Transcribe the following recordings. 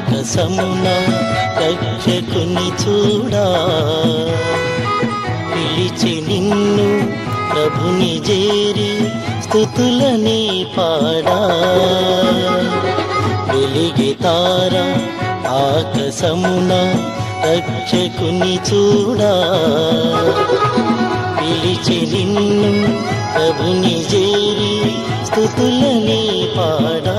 ఆకాశమున రక్షకుని చూడా, పిలిచి నిన్ను ప్రభుని చేరి స్తుతులని పాడా. వెలిగే తార ఆకాశమున రక్షకుని చూడా, పిలిచి నిన్ను ప్రభుని చేరి స్తుతులని పాడా.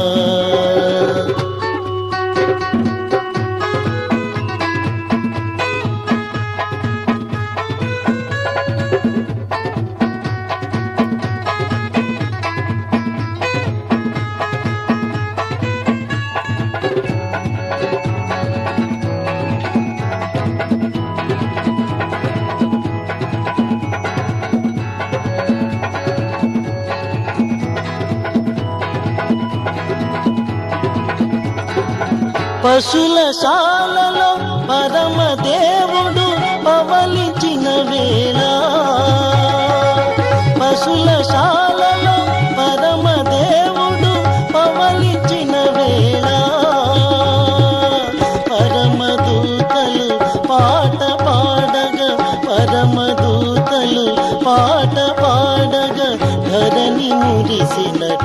పశులశాలలో పరమదేవుడు పవలించిన వేళ, పశులశాలలో పరమదేవుడు పవలించిన వేళ, పరమదూతలు పాట పాడగా, పరమదూతలు పాట పాడగా ధరణి మురిసినట.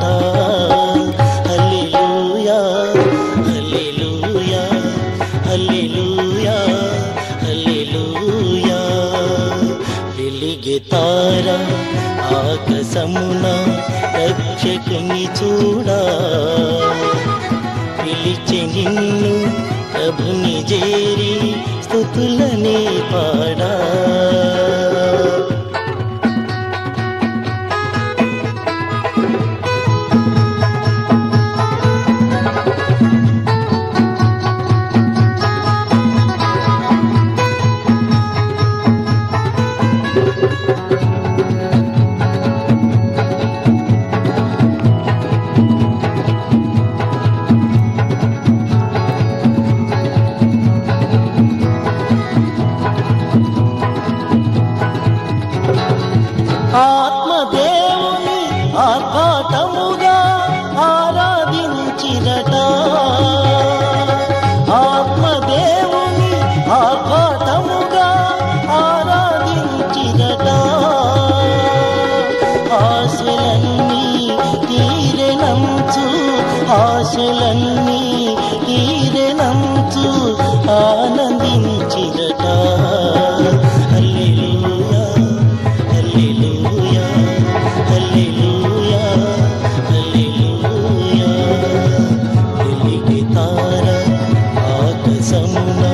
హల్లెలూయా హల్లెలూయా హల్లెలూయా హల్లెలూయా. వెలిగే తార ఆకాశమున రక్షకుని చూడా, పిలిచి నిన్ను ప్రభుని చేరి స్తుతులని పాడా. ఆత్మదేవుని ఆర్భాటముగా ఆరాధించిరట, ఆత్మదేవుని ఆర్భాటముగా ఆరాధించిరట. ఆశలన్నీ తీరెనంచు, ఆశలన్నీ తీరెనంచు ఆనందించిరట. హల్లెలూయా హల్లెలూయా హల్లెలూయా హల్లెలూయా. వెలిగే తార ఆకాశమున